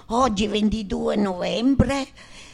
Oggi 22 novembre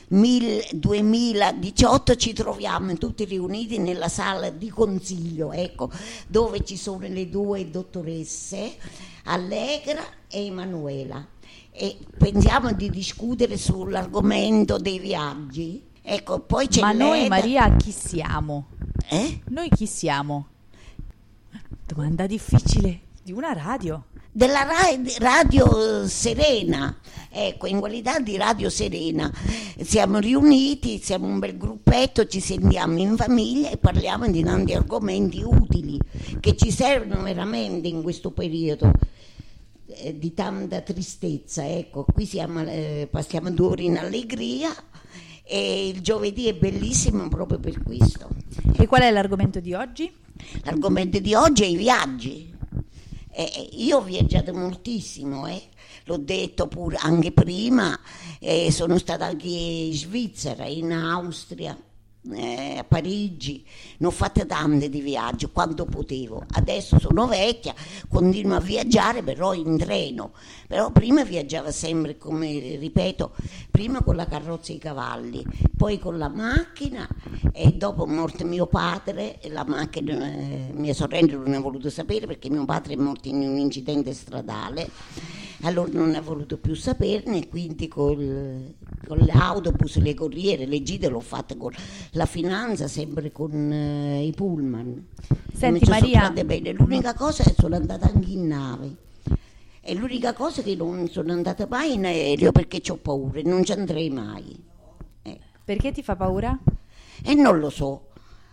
2018 ci troviamo tutti riuniti nella sala di consiglio, ecco, dove ci sono le due dottoresse Allegra e Emanuela, e pensiamo di discutere sull'argomento dei viaggi. Ecco, poi c'è noi, Maria, chi siamo? Noi chi siamo? Domanda difficile di una radio. Della Radio Serena, ecco, in qualità di Radio Serena siamo riuniti, siamo un bel gruppetto, ci sentiamo in famiglia e parliamo di tanti argomenti utili che ci servono veramente in questo periodo di tanta tristezza. Ecco, qui passiamo 2 ore in allegria e il giovedì è bellissimo proprio per questo. E qual è l'argomento di oggi? L'argomento di oggi è i viaggi. Io ho viaggiato moltissimo, l'ho detto pure anche prima, sono stata anche in Svizzera, in Austria, a Parigi, ne ho fatte tante di viaggi quanto potevo. Adesso sono vecchia, continuo a viaggiare però in treno, però prima viaggiavo sempre, come ripeto, prima con la carrozza e i cavalli, poi con la macchina, e dopo morto mio padre la macchina, mia sorella non ha voluto sapere perché mio padre è morto in un incidente stradale, allora non ha voluto più saperne, quindi con l'autobus, le corriere, le gite l'ho fatte con la finanza, sempre con i pullman. Senti Maria, bene. L'unica cosa è che sono andata anche in nave, è l'unica cosa che non sono andata mai in aereo perché ho paura e non ci andrei mai. Perché ti fa paura? Non lo so,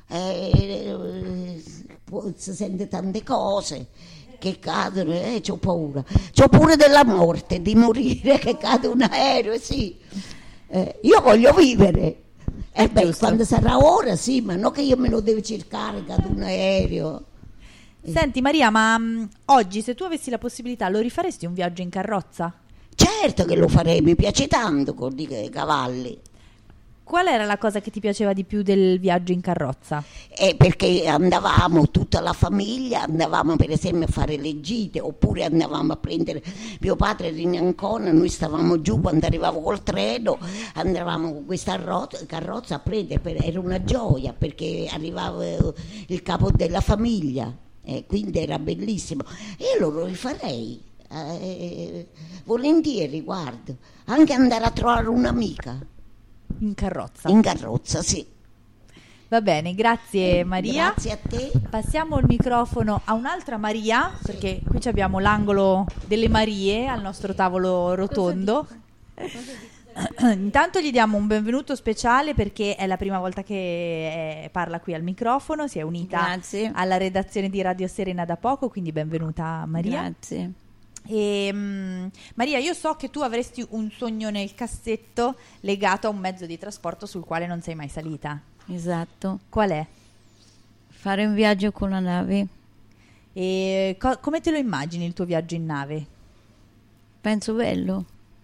si sente tante cose che cadono, c'ho paura. C'ho pure della morte, di morire, che cade un aereo, sì. Io voglio vivere. Quando sarà ora, sì, ma non che io me lo devo cercare, cade un aereo. Senti Maria, ma oggi se tu avessi la possibilità lo rifaresti un viaggio in carrozza? Certo che lo farei, mi piace tanto con i cavalli. Qual era la cosa che ti piaceva di più del viaggio in carrozza? Perché andavamo tutta la famiglia, andavamo per esempio a fare le gite, oppure andavamo a prendere mio padre era in Ancona, noi stavamo giù quando arrivavo col treno, andavamo con questa carrozza a prendere, era una gioia perché arrivava il capo della famiglia, quindi era bellissimo. Io lo rifarei volentieri, guarda, anche andare a trovare un'amica. In carrozza? In carrozza, sì. Va bene, grazie Maria. Grazie a te. Passiamo il microfono a un'altra Maria, perché qui abbiamo l'angolo delle Marie al nostro tavolo rotondo. Intanto gli diamo un benvenuto speciale perché è la prima volta che parla qui al microfono, si è unita alla redazione di Radio Serena da poco, quindi benvenuta Maria. Grazie. Maria, io so che tu avresti un sogno nel cassetto legato a un mezzo di trasporto sul quale non sei mai salita. Esatto. Qual è? Fare un viaggio con la nave. E come te lo immagini il tuo viaggio in nave? Penso bello.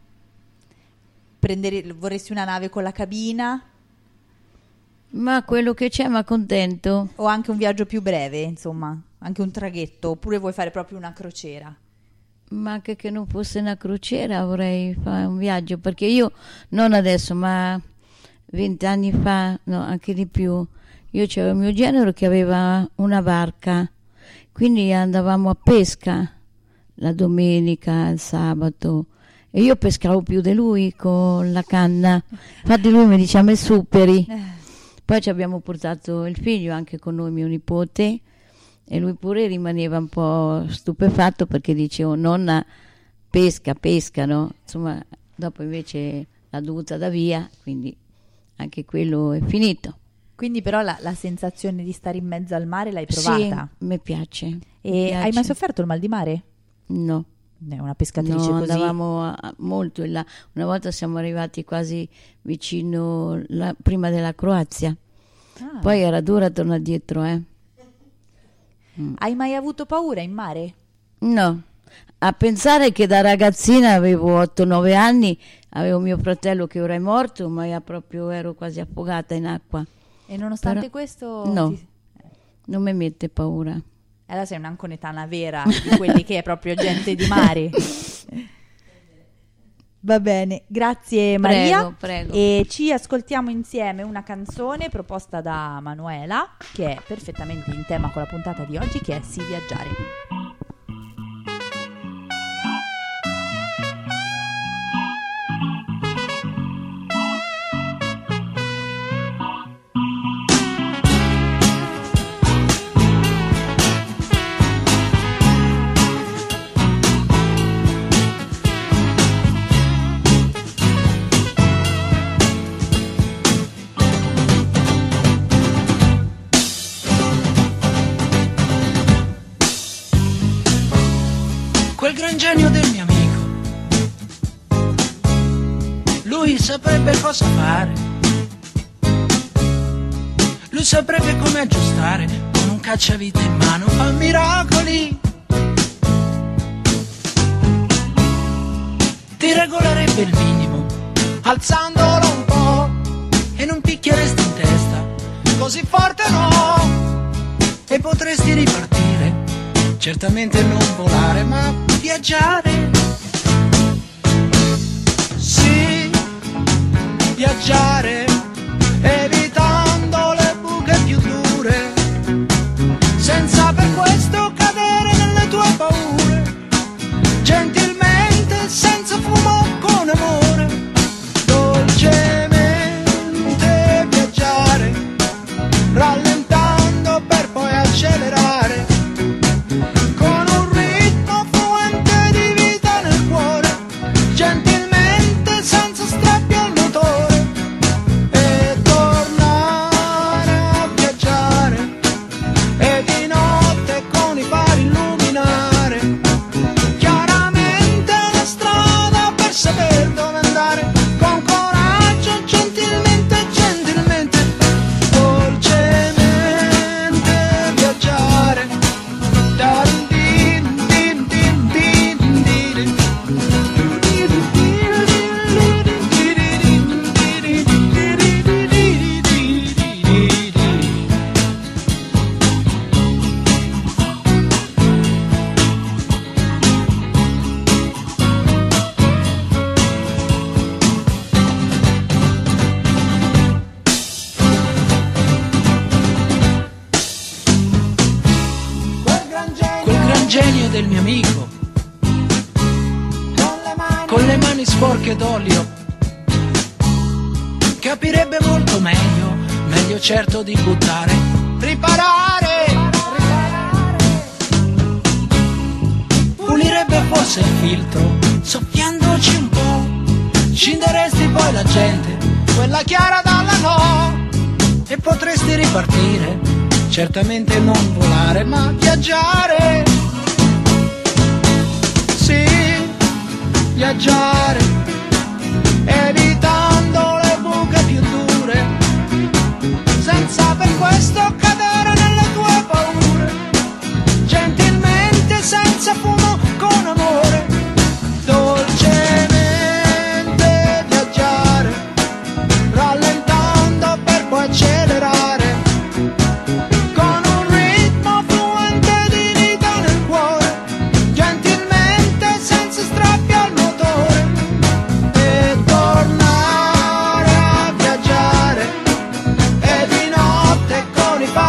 Vorresti una nave con la cabina? Ma quello che c'è, ma contento. O anche un viaggio più breve, insomma, anche un traghetto, oppure vuoi fare proprio una crociera? Ma anche che non fosse una crociera vorrei fare un viaggio, perché io non adesso ma 20 anni fa, no, anche di più, io c'avevo mio genero che aveva una barca, quindi andavamo a pesca la domenica, il sabato, e io pescavo più di lui con la canna, infatti lui mi diceva me superi. Poi ci abbiamo portato il figlio anche con noi, mio nipote, e lui pure rimaneva un po' stupefatto perché dicevo nonna pesca, no? Insomma, dopo invece l'ha dovuta da via, quindi anche quello è finito. Quindi però la sensazione di stare in mezzo al mare l'hai provata? Sì, mi piace. Hai mai sofferto il mal di mare? No. È una pescatrice no, così? Andavamo molto in là. Una volta siamo arrivati quasi vicino, prima della Croazia. Poi era dura tornare dietro, Hai mai avuto paura in mare? No, a pensare che da ragazzina avevo 8-9 anni, avevo mio fratello che ora è morto, ma ero quasi affogata in acqua. E nonostante questo? No, non mi mette paura. Allora sei un'anconetana vera, di quelli che è proprio gente di mare. Va bene, grazie Maria. Prego. E ci ascoltiamo insieme una canzone proposta da Manuela, che è perfettamente in tema con la puntata di oggi, che è Sì viaggiare. Quel gran genio del mio amico, lui saprebbe cosa fare, lui saprebbe come aggiustare, con un cacciavite in mano fa miracoli, ti regolerebbe il minimo, alzandolo un po', e non picchieresti in testa, così forte no, e potresti ripartire, certamente non volare ma viaggiare. Sì, viaggiare, evitando le buche più dure, senza per questo cadere nelle tue paure, gentilmente, senza fumo, con amore, dolcemente viaggiare, rallentando per poi accelerare, genio del mio amico, con le mani sporche d'olio, capirebbe molto meglio certo di buttare, riparare, pulirebbe forse il filtro, soffiandoci un po', scinderesti poi la gente, quella chiara dalla no, e potresti ripartire, certamente non volare ma viaggiare. Sì, viaggiare, evitando le buche più dure, senza per questo cadere nelle tue paure, gentilmente, senza fumo, con amore, dolcemente viaggiare, rallentando per poi accelerare, con un ritmo fluente di vita nel cuore, gentilmente, senza strappi al motore, e tornare a viaggiare, e di notte con i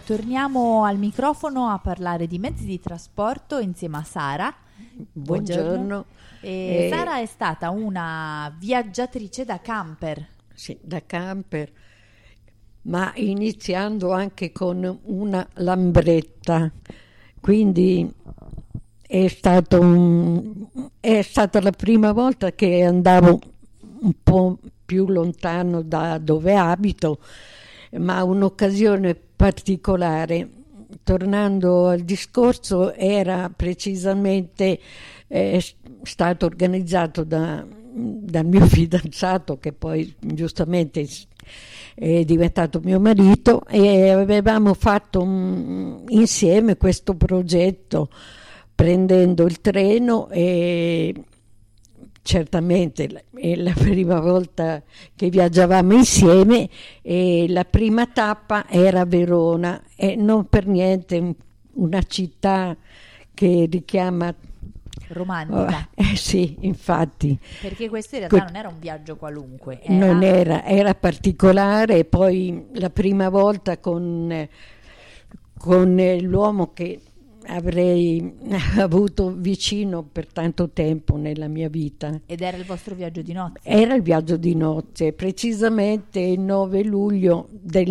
torniamo al microfono a parlare di mezzi di trasporto insieme a Sara. Buongiorno. Sara è stata una viaggiatrice da camper. Sì, da camper, ma iniziando anche con una lambretta, quindi è stata la prima volta che andavo un po' più lontano da dove abito, ma un'occasione particolare. Tornando al discorso, era precisamente stato organizzato dal mio fidanzato, che poi giustamente è diventato mio marito, e avevamo fatto insieme questo progetto prendendo il treno, e certamente è la prima volta che viaggiavamo insieme, e la prima tappa era Verona, e non per niente una città che richiama romantica. Sì, infatti. Perché questo in realtà non era un viaggio qualunque. Non era particolare, e poi la prima volta con l'uomo che avrei avuto vicino per tanto tempo nella mia vita. Ed era il vostro viaggio di nozze? Era il viaggio di nozze, precisamente il 9 luglio del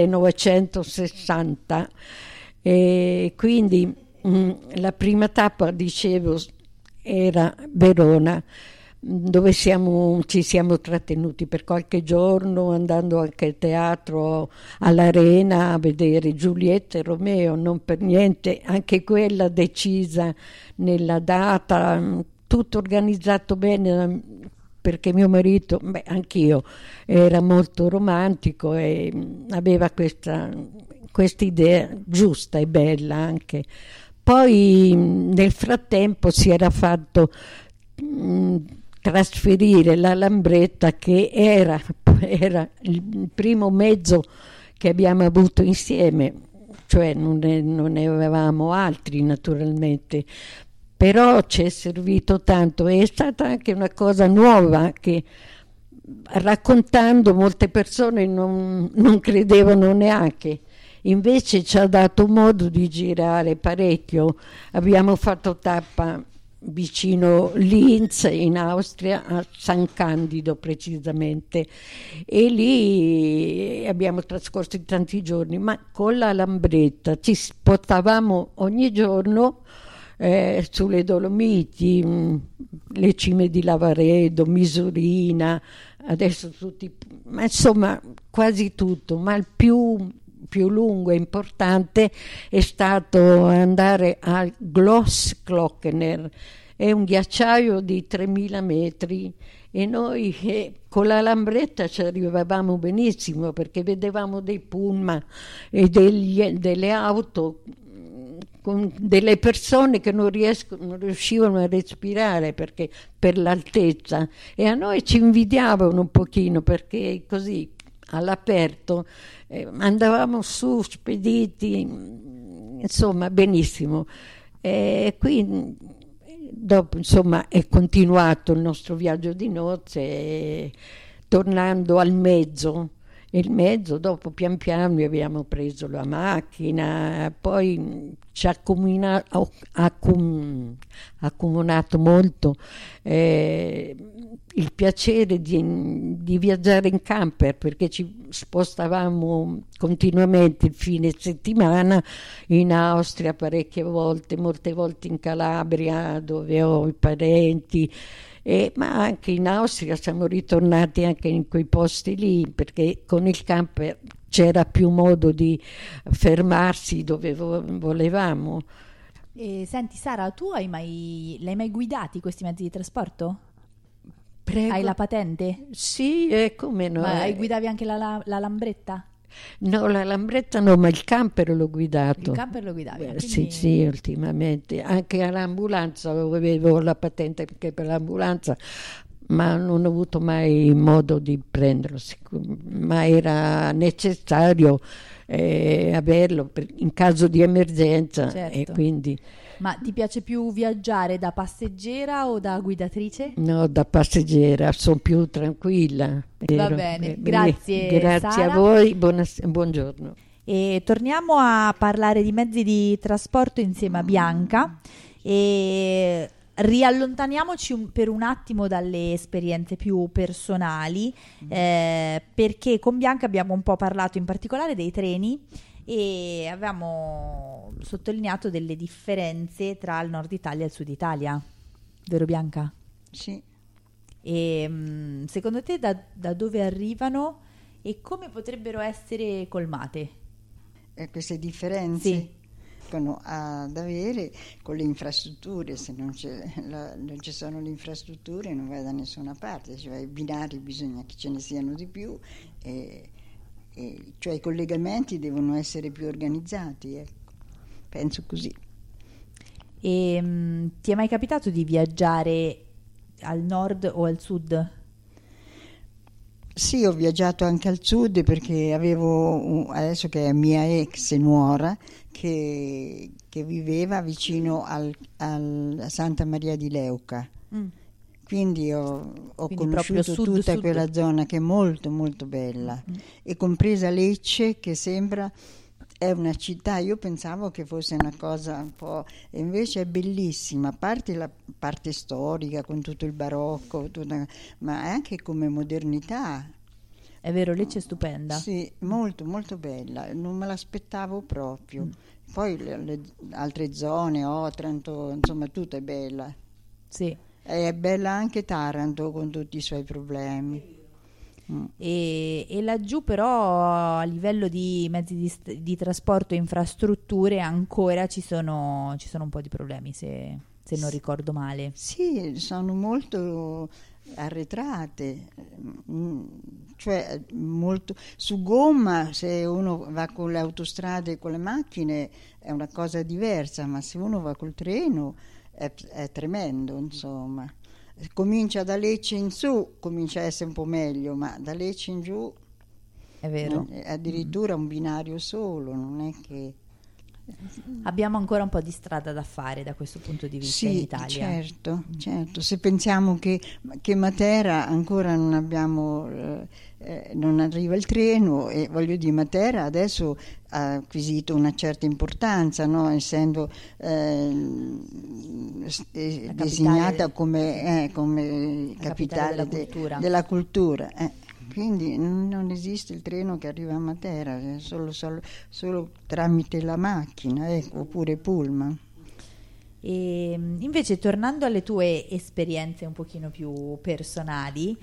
1960, e quindi la prima tappa, dicevo, era Verona, dove ci siamo trattenuti per qualche giorno, andando anche al teatro, all'Arena, a vedere Giulietta e Romeo. Non per niente, anche quella decisa nella data, tutto organizzato bene, perché mio marito, anch'io, era molto romantico e aveva questa idea giusta e bella anche. Poi nel frattempo si era fatto trasferire la lambretta, che era il primo mezzo che abbiamo avuto insieme, cioè non ne avevamo altri naturalmente, però ci è servito tanto. È stata anche una cosa nuova che, raccontando, molte persone non credevano neanche. Invece ci ha dato modo di girare parecchio. Abbiamo fatto tappa vicino Linz, in Austria, a San Candido precisamente, e lì abbiamo trascorso tanti giorni, ma con la lambretta ci spostavamo ogni giorno sulle Dolomiti, le cime di Lavaredo, Misurina, adesso ma insomma quasi tutto, ma il più lungo e importante è stato andare al Glossklockner, è un ghiacciaio di 3000 metri, e noi con la lambretta ci arrivavamo benissimo, perché vedevamo dei pullman e delle auto con delle persone che non riuscivano a respirare perché per l'altezza, e a noi ci invidiavano un pochino, perché così all'aperto andavamo su spediti, insomma benissimo. Qui dopo, insomma, è continuato il nostro viaggio di nozze, tornando al mezzo. Il mezzo, dopo pian piano abbiamo preso la macchina, poi ci ha accomunato molto il piacere di viaggiare in camper, perché ci spostavamo continuamente il fine settimana in Austria parecchie volte, molte volte in Calabria dove ho i parenti, ma anche in Austria siamo ritornati anche in quei posti lì, perché con il camper c'era più modo di fermarsi dove volevamo. Senti Sara, tu l'hai mai guidati questi mezzi di trasporto? Prego. Hai la patente? Sì, come no. Ma guidavi anche la lambretta? No, la lambretta no, ma il camper l'ho guidato. Il camper lo guidavi? Quindi... Sì, ultimamente. Anche all'ambulanza avevo la patente anche per l'ambulanza, ma non ho avuto mai modo di prenderlo. Ma era necessario averlo in caso di emergenza. Certo. E quindi... Ma ti piace più viaggiare da passeggera o da guidatrice? No, da passeggera, sono più tranquilla. Va bene, grazie Grazie Sara. a voi, buongiorno. E torniamo a parlare di mezzi di trasporto insieme a Bianca e riallontaniamoci per un attimo dalle esperienze più personali, perché con Bianca abbiamo un po' parlato in particolare dei treni e avevamo sottolineato delle differenze tra il nord Italia e il sud Italia, vero Bianca? Sì. E secondo te da dove arrivano e come potrebbero essere colmate? Queste differenze? Sì. Ad avere con le infrastrutture. Se non ci sono le infrastrutture non vai da nessuna parte, cioè i binari bisogna che ce ne siano di più, cioè i collegamenti devono essere più organizzati, ecco. Penso così. E ti è mai capitato di viaggiare al nord o al sud? Sì, ho viaggiato anche al sud perché avevo, adesso che è mia ex nuora, che viveva vicino a Santa Maria di Leuca. Quindi ho conosciuto tutta quella zona che è molto molto bella, e compresa Lecce, che è una città, io pensavo che fosse una cosa un po', e invece è bellissima, a parte la parte storica con tutto il barocco, ma anche come modernità. È vero, Lecce è stupenda. Sì, molto molto bella, non me l'aspettavo proprio. Poi le altre zone, Otranto, insomma, tutto è bella. Sì. È bella anche Taranto con tutti i suoi problemi. E laggiù però a livello di mezzi di trasporto e infrastrutture ancora ci sono un po' di problemi, se non ricordo male. Sì, sono molto arretrate, cioè molto su gomma. Se uno va con le autostrade e con le macchine è una cosa diversa, ma se uno va col treno è tremendo, insomma. Comincia da Lecce in su, comincia a essere un po' meglio, ma da Lecce in giù è vero, addirittura un binario solo, non è che... Abbiamo ancora un po' di strada da fare da questo punto di vista in Italia. Certo. Se pensiamo che Matera ancora non abbiamo, non arriva il treno, e voglio dire, Matera adesso ha acquisito una certa importanza, no? Essendo designata come capitale della cultura. Quindi non esiste il treno che arriva a Matera, solo tramite la macchina, oppure pullman. E invece, tornando alle tue esperienze un pochino più personali,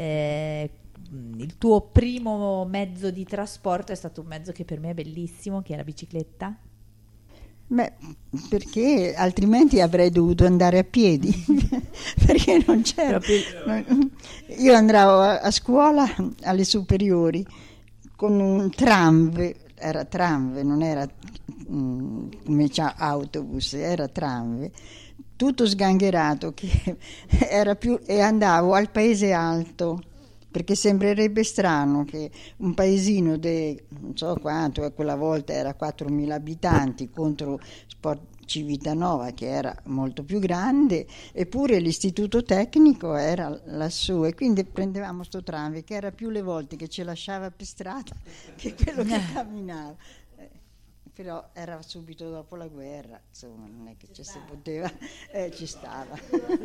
il tuo primo mezzo di trasporto è stato un mezzo che per me è bellissimo, che è la bicicletta. Beh, perché altrimenti avrei dovuto andare a piedi, perché non c'era. Io andavo a scuola alle superiori con un tramve, era tramve, non era come c'è autobus, era tramve, tutto sgangherato, che era più, e andavo al Paese Alto, perché sembrerebbe strano che un paesino non so quanto, quella volta era 4.000 abitanti contro Civitanova, che era molto più grande, eppure l'istituto tecnico era lassù, e quindi prendevamo sto tram che era più le volte che ci lasciava per strada che quello che camminava. Però era subito dopo la guerra, insomma, non è che ci si poteva, ci stava.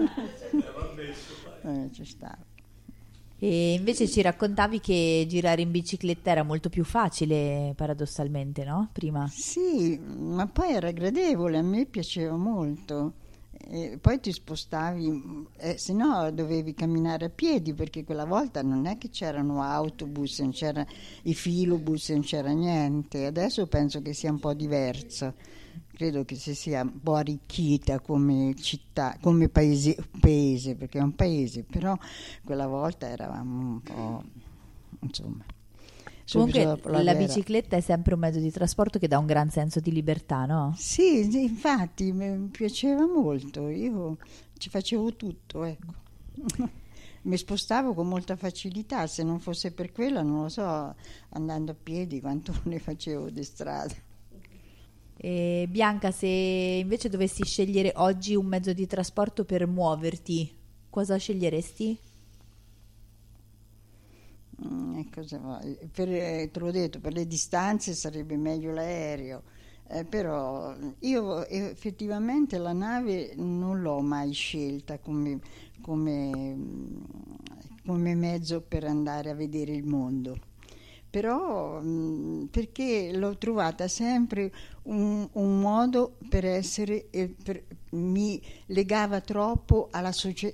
Ci stava. E invece ci raccontavi che girare in bicicletta era molto più facile, paradossalmente, no? Prima. Sì, ma poi era gradevole, a me piaceva molto. E poi ti spostavi, se no dovevi camminare a piedi, perché quella volta non è che c'erano autobus, non c'era i filobus, non c'era niente. Adesso penso che sia un po' diverso. Credo che si sia un po' arricchita come città, come paese, perché è un paese, però quella volta eravamo un po', insomma. Comunque la bicicletta è sempre un mezzo di trasporto che dà un gran senso di libertà, no? Sì, infatti mi piaceva molto, io ci facevo tutto, ecco. Mi spostavo con molta facilità, se non fosse per quella, non lo so, andando a piedi quanto ne facevo di strada. E Bianca, se invece dovessi scegliere oggi un mezzo di trasporto per muoverti, cosa sceglieresti? te l'ho detto, per le distanze sarebbe meglio l'aereo, però io effettivamente la nave non l'ho mai scelta come mezzo per andare a vedere il mondo. Però perché l'ho trovata sempre un modo per essere, mi legava troppo alla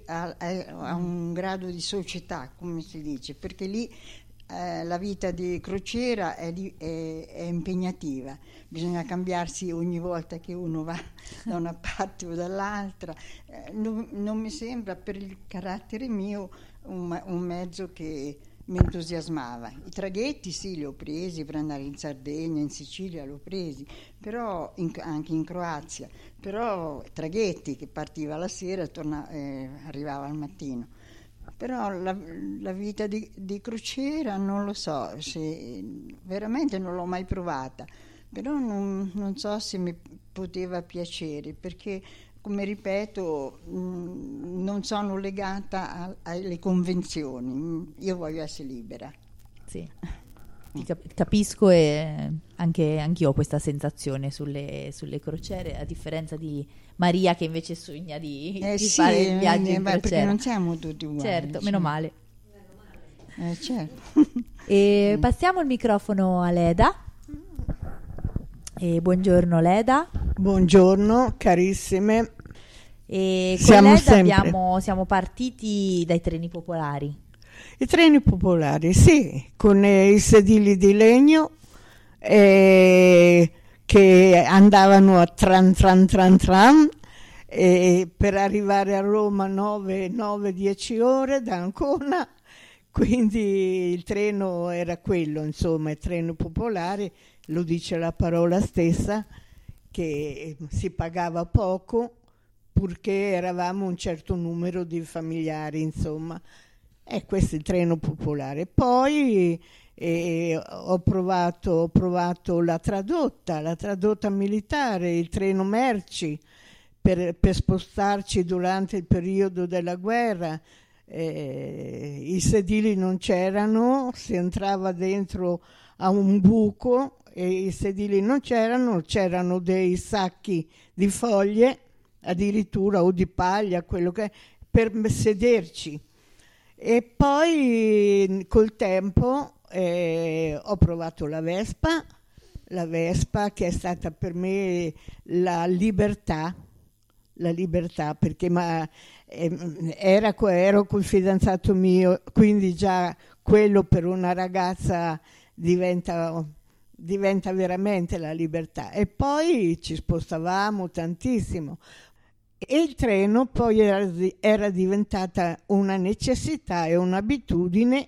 a un grado di società, come si dice, perché lì la vita di crociera è impegnativa, bisogna cambiarsi ogni volta che uno va da una parte o dall'altra, non mi sembra, per il carattere mio, un mezzo che mi entusiasmava. I traghetti sì, li ho presi per andare in Sardegna, in Sicilia li ho presi, però anche in Croazia, però traghetti che partiva la sera e arrivava al mattino. Però la vita di crociera non lo so, veramente non l'ho mai provata, però non so se mi poteva piacere, perché come ripeto, non sono legata alle convenzioni, io voglio essere libera. Sì, capisco, e anch'io ho questa sensazione sulle crociere, a differenza di Maria che invece sogna di fare il viaggio in crociera. Perché non siamo tutti uguali. Certo, meno male. Certo. E passiamo il microfono a Leda. Buongiorno Leda. Buongiorno carissime. E con Leda siamo partiti dai treni popolari. I treni popolari, sì, con i sedili di legno che andavano a tran tran tran tran, per arrivare a Roma 9-10 ore da Ancona, quindi il treno era quello, insomma, il treno popolare, lo dice la parola stessa, che si pagava poco purché eravamo un certo numero di familiari, insomma. Questo è il treno popolare. Poi ho provato la tradotta militare, il treno merci, per spostarci durante il periodo della guerra. I sedili non c'erano, si entrava dentro a un buco e i sedili non c'erano dei sacchi di foglie, addirittura, o di paglia, quello che è, per sederci. E poi col tempo ho provato la Vespa che è stata per me la libertà, perché ero col fidanzato mio, quindi già quello per una ragazza diventa veramente la libertà. E poi ci spostavamo tantissimo. E il treno poi era diventata una necessità e un'abitudine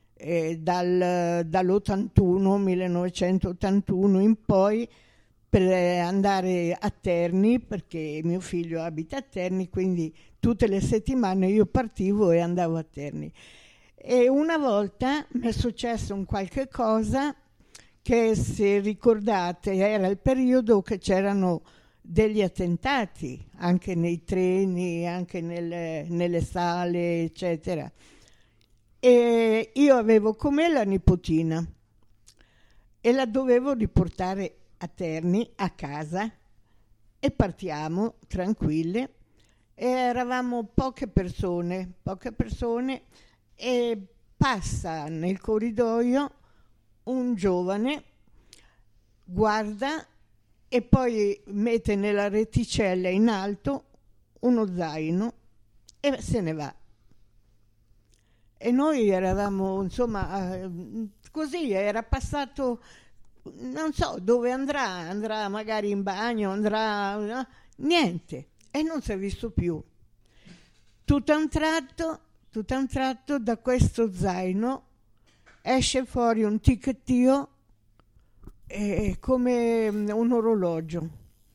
dall'81, 1981 in poi, per andare a Terni, perché mio figlio abita a Terni, quindi tutte le settimane io partivo e andavo a Terni. E una volta mi è successo un qualche cosa che, se ricordate, era il periodo che c'erano degli attentati anche nei treni, anche nelle sale, eccetera. E io avevo con me la nipotina e la dovevo riportare a Terni, a casa, e partiamo tranquille. E eravamo poche persone, e passa nel corridoio un giovane, guarda e poi mette nella reticella in alto uno zaino e se ne va. E noi eravamo, insomma, così, era passato, non so dove andrà magari in bagno, no? Niente, e non si è visto più. Tutto a un tratto da questo zaino esce fuori un ticchettio come un orologio.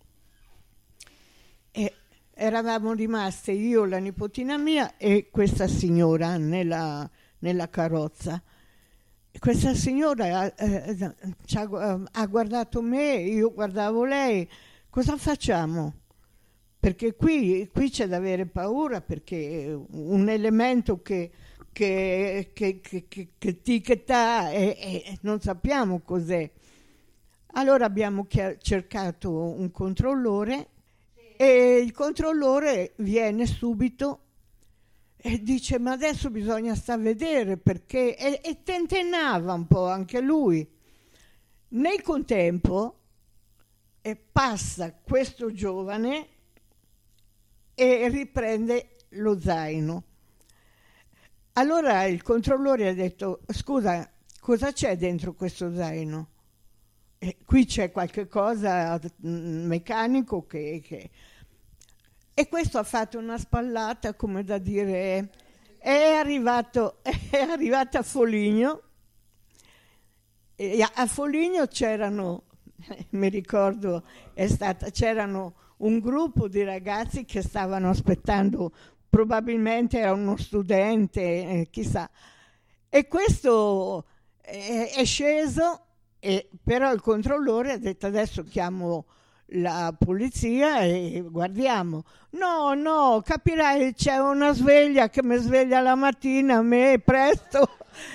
E eravamo rimaste io, la nipotina mia e questa signora nella carrozza. Questa signora ha guardato me, io guardavo lei. Cosa facciamo? Perché qui c'è da avere paura, perché un elemento che che etichetta e non sappiamo cos'è. Allora abbiamo cercato un controllore e il controllore viene subito e dice: ma adesso bisogna sta a vedere perché, e tentennava un po' anche lui. Nel contempo passa questo giovane e riprende lo zaino. Allora il controllore ha detto: scusa, cosa c'è dentro questo zaino? Qui c'è qualche cosa meccanico che... E questo ha fatto una spallata, come da dire, è arrivato a Foligno, e a Foligno c'erano, mi ricordo, c'erano un gruppo di ragazzi che stavano aspettando, probabilmente era uno studente, chissà, e questo è sceso, però il controllore ha detto: adesso chiamo la polizia e guardiamo. No, capirai, c'è una sveglia che mi sveglia la mattina, a me presto.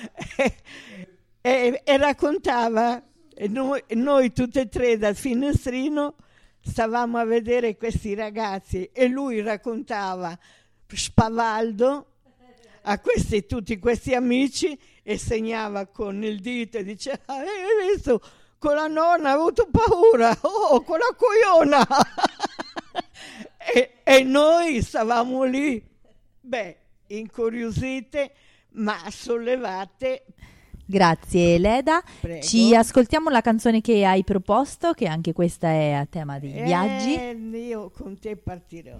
e raccontava, e noi tutte e tre dal finestrino stavamo a vedere questi ragazzi e lui raccontava spavaldo a tutti questi amici e segnava con il dito e diceva: hai visto? Con la nonna ho avuto paura, con la cogliona. e noi stavamo lì, incuriosite ma sollevate. Grazie Leda. Prego. Ci ascoltiamo la canzone che hai proposto, che anche questa è a tema dei viaggi. Io con te partirò.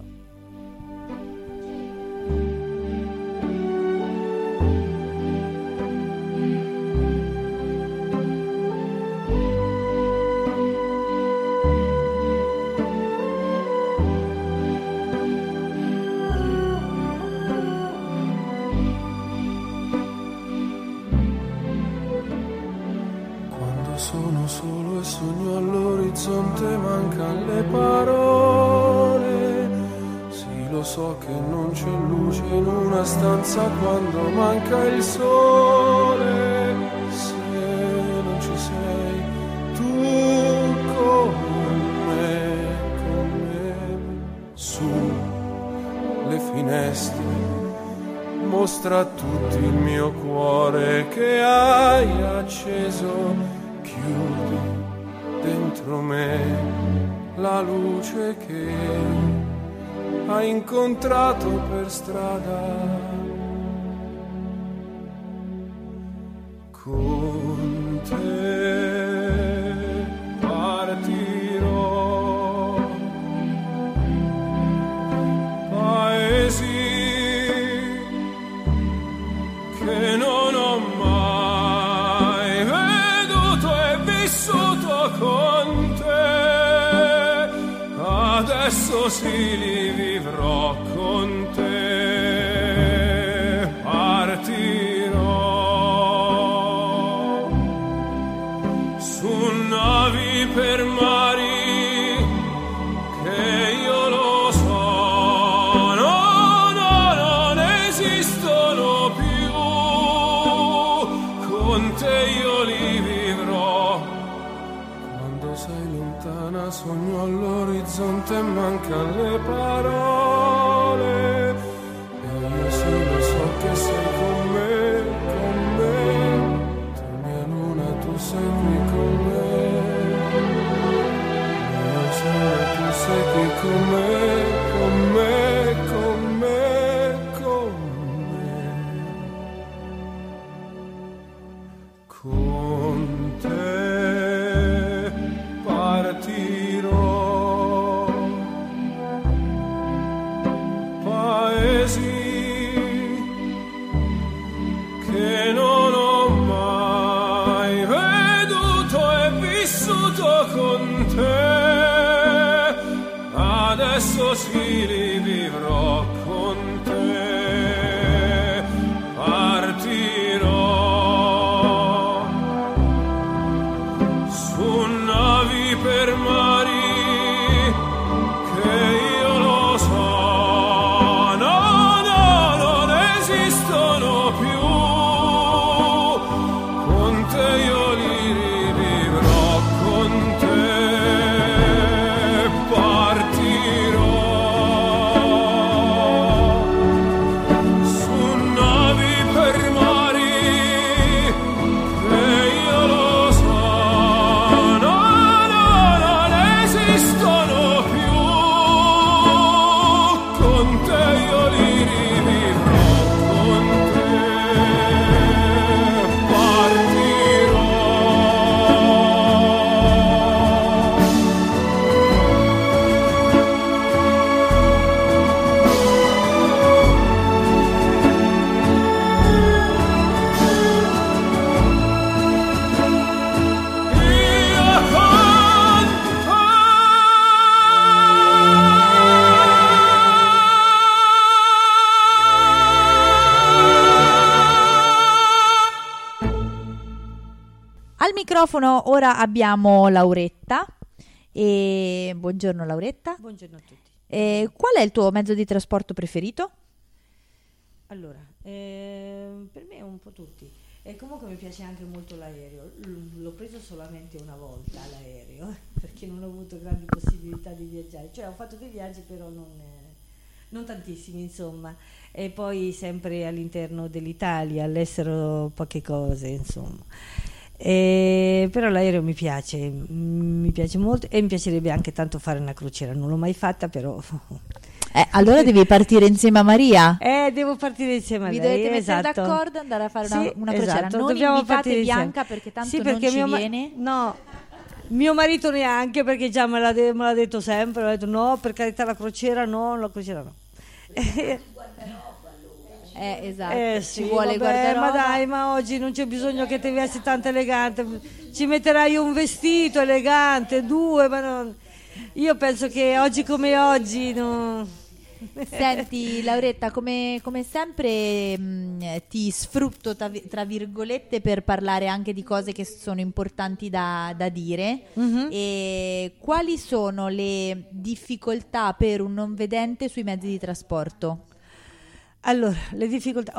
Sono solo e sogno all'orizzonte, mancano le parole. Sì, lo so che non c'è luce in una stanza quando manca il sole. Se non ci sei tu con me, su le finestre mostra a tutti il mio cuore che hai acceso. Chiudi dentro me la luce che hai incontrato per strada. Con te partirò, paesi che non ho mai veduto e vissuto con te, adesso sì li vivrò con te, partirò su navi per mari che io lo so, no, non esistono più, con te io li vivrò. Quando sei lontana sogno all'orizzonte e mancano le parole, e io sì lo so che sei con me, tu mia luna, tu sei qui con me, mio sole, tu sei qui con me, con me, con me, con me. Con te partirò, paesi che non ho mai veduto e vissuto con te, adesso sì li vivrò con te, partirò su navi per mari che io lo so, no, non esistono più, con te io li rivivrò, con te partirò su navi per mari e io lo so, non esistono più, con te io li rivivrò, con te partirò. Io con Al microfono ora abbiamo Lauretta. Buongiorno Lauretta. Buongiorno a tutti. Qual è il tuo mezzo di trasporto preferito? Allora, per me un po' tutti. E comunque mi piace anche molto l'aereo. L'ho preso solamente una volta l'aereo, perché non ho avuto grandi possibilità di viaggiare. Cioè ho fatto dei viaggi però non tantissimi, insomma. E poi sempre all'interno dell'Italia, all'estero poche cose, insomma. Però l'aereo mi piace molto e mi piacerebbe anche tanto fare una crociera. Non l'ho mai fatta, però Allora devi partire insieme a Maria. devo partire insieme a Vi lei. dovete mettere esatto. d'accordo e andare a fare Sì, una crociera. esatto, Non dobbiamo invitate partire insieme. Bianca perché tanto Sì, perché non ci mio viene. No, mio marito neanche, perché già me l'ha detto sempre. Ha detto no, per carità la crociera no, la crociera no. Esatto, Sì, ci vuole vabbè, guardaroba. ma dai, ma oggi non c'è bisogno che ti vesti tanto elegante, ci metterai un vestito elegante, due, ma non... Io penso che oggi come oggi no... Senti Lauretta, come sempre ti sfrutto tra virgolette per parlare anche di cose che sono importanti da dire. E quali sono le difficoltà per un non vedente sui mezzi di trasporto? Allora, le difficoltà,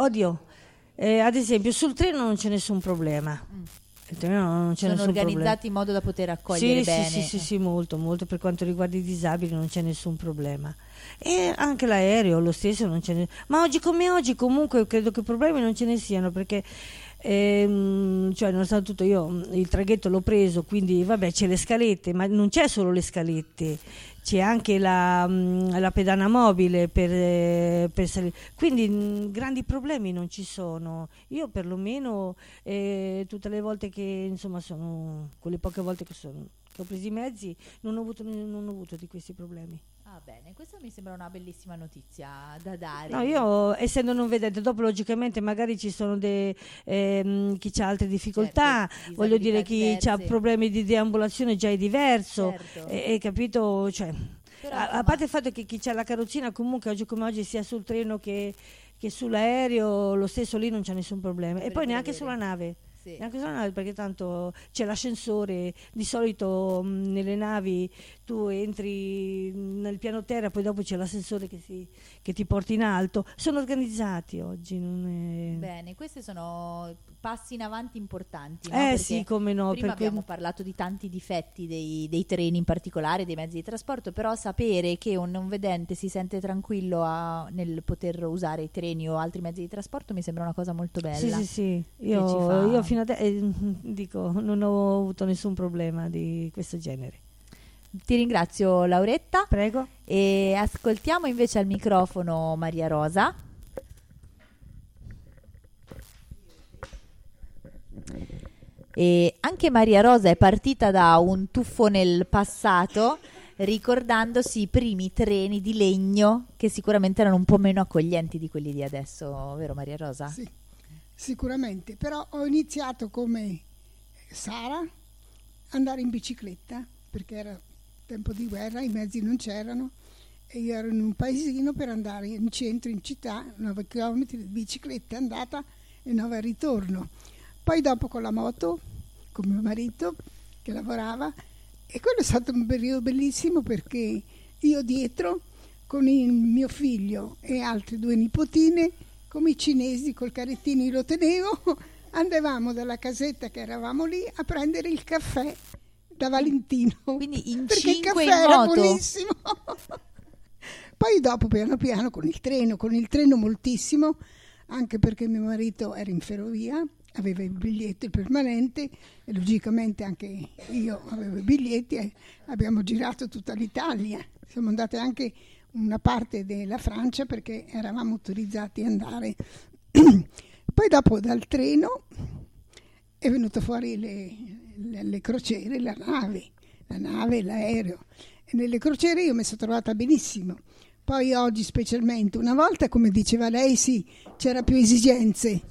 ad esempio sul treno non c'è nessun problema. Il treno non c'è Sono nessun organizzati problema. in modo da poter accogliere bene. Sì, molto, per quanto riguarda i disabili non c'è nessun problema. E anche l'aereo lo stesso non c'è ma oggi come oggi comunque credo che problemi non ce ne siano, perché cioè nonostante tutto io il traghetto l'ho preso, quindi vabbè c'è le scalette, ma non c'è solo le scalette, c'è anche la pedana mobile per salire, quindi grandi problemi non ci sono. Io perlomeno tutte le volte che insomma sono quelle poche volte che ho preso i mezzi non ho avuto di questi problemi. Ah, bene, questa mi sembra una bellissima notizia da dare. No, io essendo non vedente, dopo logicamente magari ci sono chi ha altre difficoltà, Certo, voglio dire chi disabilità ha diverse. problemi di deambulazione già è diverso, Certo. capito? Cioè, Però, a insomma, parte il fatto che chi ha la carrozzina comunque oggi come oggi sia sul treno che sull'aereo, lo stesso lì non c'è nessun problema. E Per poi vedere. neanche sulla nave. Sì. Neanche sulla nave, perché tanto c'è l'ascensore, di solito nelle navi tu entri nel piano terra, poi dopo c'è l'ascensore che ti porta in alto. Sono organizzati oggi, non è... Bene, questi sono passi in avanti importanti, no? Perché sì, come no. prima perché- abbiamo parlato di tanti difetti dei treni in particolare, dei mezzi di trasporto, però sapere che un non vedente si sente tranquillo nel poter usare i treni o altri mezzi di trasporto mi sembra una cosa molto bella. Sì. Che ci Io fa- fino adesso dico, non ho avuto nessun problema di questo genere. Ti ringrazio Lauretta Prego. e ascoltiamo invece al microfono Maria Rosa. E anche Maria Rosa è partita da un tuffo nel passato, ricordandosi i primi treni di legno che sicuramente erano un po' meno accoglienti di quelli di adesso, vero Maria Rosa? Sì, sicuramente, però ho iniziato come Sara andare in bicicletta, perché era tempo di guerra, i mezzi non c'erano e io ero in un paesino, per andare in centro, in città, 9 chilometri di bicicletta andata e 9 al ritorno. Poi dopo con la moto, con mio marito che lavorava, e quello è stato un periodo bellissimo, perché io dietro con il mio figlio e altre 2 nipotine come i cinesi, col carrettino io lo tenevo, andavamo dalla casetta che eravamo lì a prendere il caffè da Valentino. Quindi in perché il 5 caffè in era moto. buonissimo. Poi dopo piano piano con il treno moltissimo, anche perché mio marito era in ferrovia, aveva il biglietto il permanente e logicamente anche io avevo i biglietti e abbiamo girato tutta l'Italia. Siamo andate anche una parte della Francia perché eravamo autorizzati ad andare. Poi dopo dal treno è venuto fuori le crociere, la nave, l'aereo. E nelle crociere io mi sono trovata benissimo. Poi oggi specialmente, una volta come diceva lei, sì, c'erano più esigenze,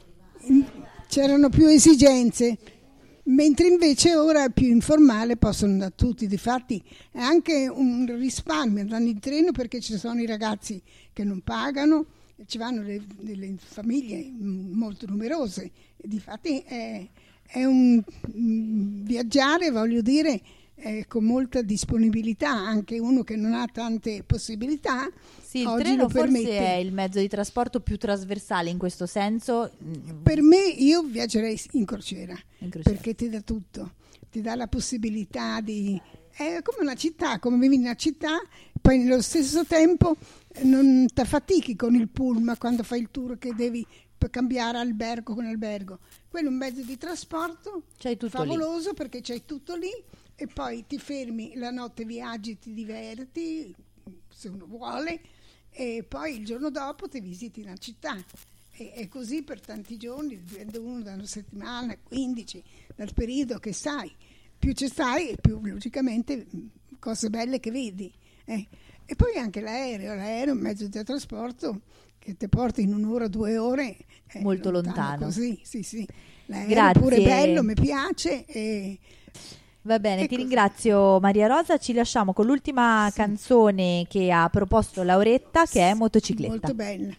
mentre invece ora è più informale, possono andare tutti. Difatti è anche un risparmio andando in treno perché ci sono i ragazzi che non pagano, ci vanno delle famiglie molto numerose. E difatti è un viaggiare, voglio dire, con molta disponibilità, anche uno che non ha tante possibilità. Sì, il oggi treno lo forse permette. è il mezzo di trasporto più trasversale in questo senso. Per me, io viaggerei in crociera, perché ti dà tutto, ti dà la possibilità di... È come una città, come vivi in una città, poi nello stesso tempo non ti affatichi con il pullman quando fai il tour che devi cambiare albergo con albergo. Quello è un mezzo di trasporto favoloso lì. Perché c'hai tutto lì e poi ti fermi la notte, viaggi, ti diverti se uno vuole e poi il giorno dopo ti visiti una città e così per tanti giorni, dipende uno da una settimana, 15, dal periodo che stai. Più ci stai e più logicamente cose belle che vedi. E poi anche l'aereo è un mezzo di trasporto che ti porta in 1 ora, 2 ore molto lontano. Così, sì. L'aereo Grazie. Pure bello, mi piace. Va bene, ti ringrazio Maria Rosa. Ci lasciamo con l'ultima canzone che ha proposto Lauretta, che è Motocicletta. Molto bella.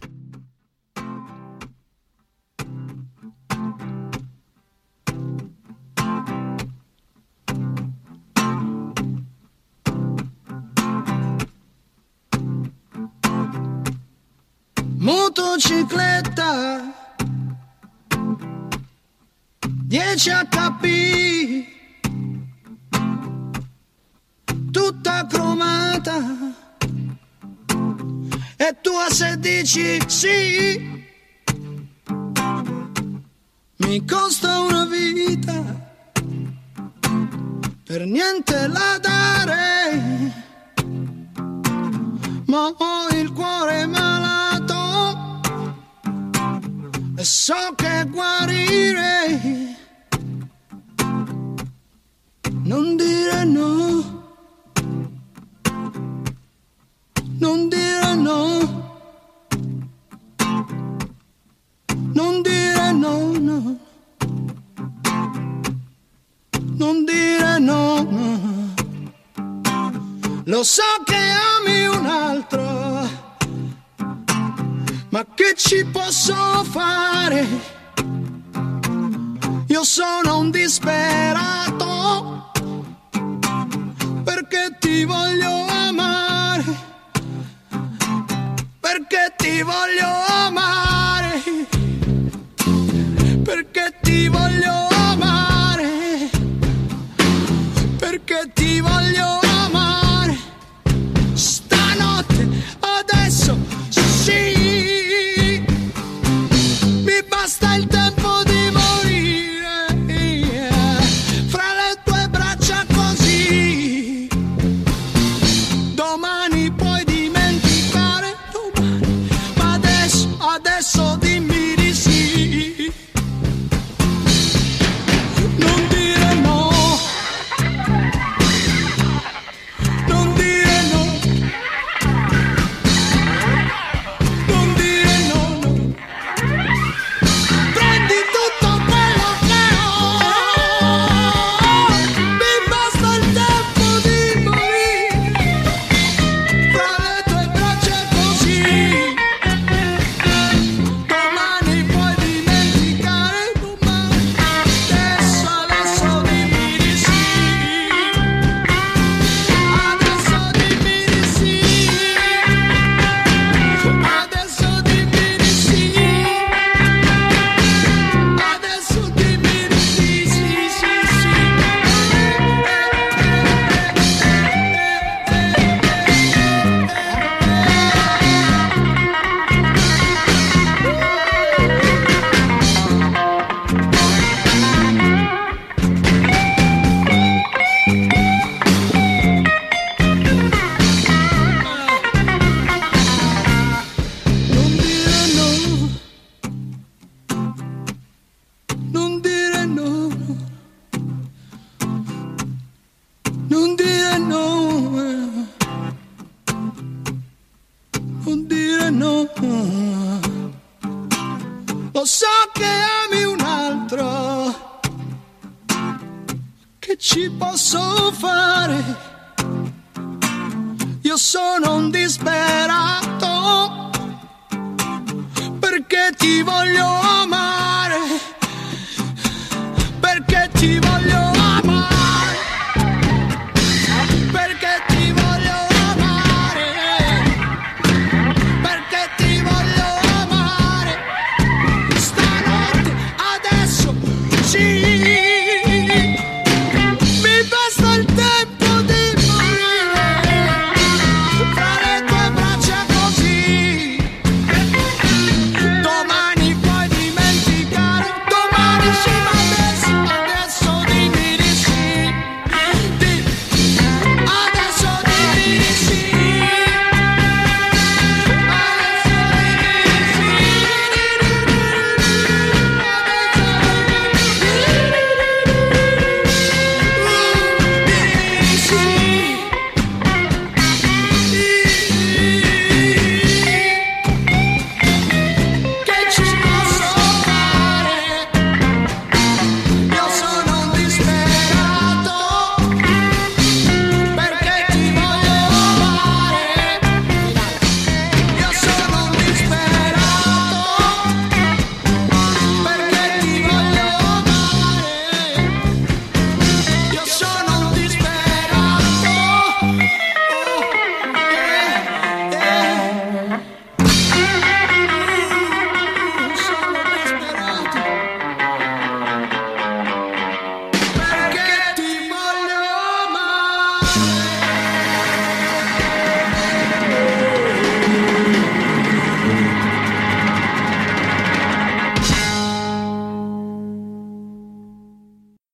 Motocicletta 10 HP tutta cromata e tu se dici sì mi costa una vita per niente la dare ma ho il cuore malato e so che guarire. Non dire no, non dire no, non dire no, no, non dire no, no. Lo so che ami un altro, ma che ci posso fare? Io sono un disperato perché ti voglio amare, perché ti voglio amare, perché ti voglio amare, perché ti voglio amare. Stanotte, adesso, sì, mi basta il tempo di morire fra le tue braccia così. Domani puoi dimenticare, domani, ma adesso dimmi di sì. Non dire no, non dire no, non dire no, no. so che ami un altro, che ci posso fare? Io sono un disperato perché ti voglio amare.